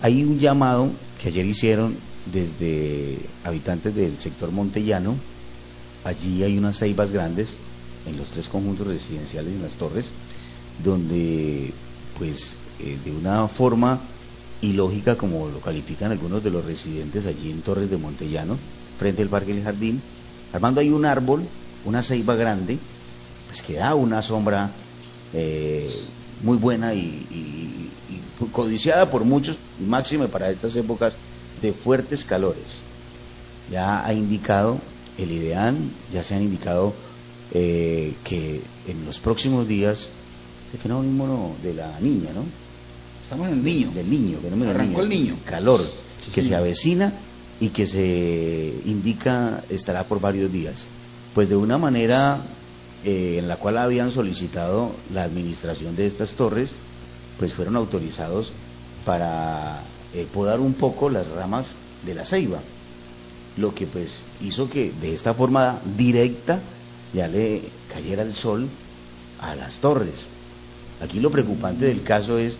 Hay un llamado que ayer hicieron desde habitantes del sector Montellano. Allí hay unas ceibas grandes en los 3 conjuntos residenciales en las torres, donde pues de una forma ilógica, como lo califican algunos de los residentes allí en Torres de Montellano, frente al Parque del Jardín, armando ahí un árbol, una ceiba grande, pues que da una sombra muy buena y codiciada por muchos, y máxime para estas épocas de fuertes calores. Ya ha indicado el IDEAN, ya se han indicado que en los próximos días, ese fenómeno de la niña, ¿no? Estamos en el niño. Del niño, fenómeno Arrancó del niño. el niño. Calor, Sí, que señor. se avecina y que se indica estará por varios días. Pues de una manera en la cual habían solicitado la administración de estas torres, pues fueron autorizados para podar un poco las ramas de la ceiba, lo que pues hizo que de esta forma directa ya le cayera el sol a las torres. Aquí lo preocupante del caso es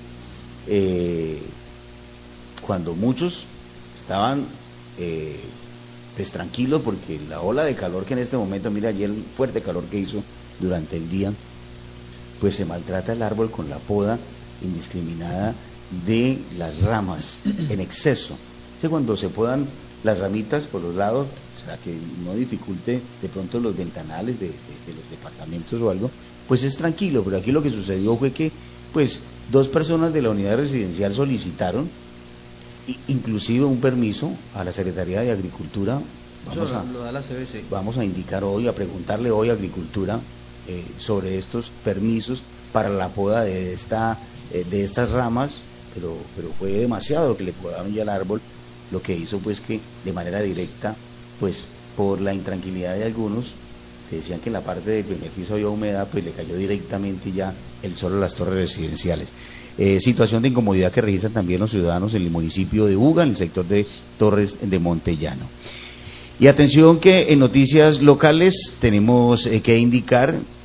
cuando muchos estaban pues tranquilos, porque la ola de calor que en este momento, mira ayer el fuerte calor que hizo durante el día, pues se maltrata el árbol con la poda indiscriminada de las ramas en exceso. O sea, cuando se podan las ramitas por los lados, o sea, que no dificulte de pronto los ventanales de los departamentos o algo, pues es tranquilo. Pero aquí lo que sucedió fue que pues 2 personas de la unidad residencial solicitaron inclusive un permiso a la Secretaría de Agricultura. Lo da la CBC. Vamos a indicar hoy, a preguntarle hoy a Agricultura sobre estos permisos para la poda de estas ramas, pero fue demasiado lo que le podaron ya al árbol, lo que hizo pues que de manera directa, pues por la intranquilidad de algunos que decían que en la parte del primer piso había humedad, pues le cayó directamente ya el sol a las torres residenciales. Situación de incomodidad que registran también los ciudadanos en el municipio de Buga, en el sector de Torres de Montellano. Y atención que en noticias locales tenemos que indicar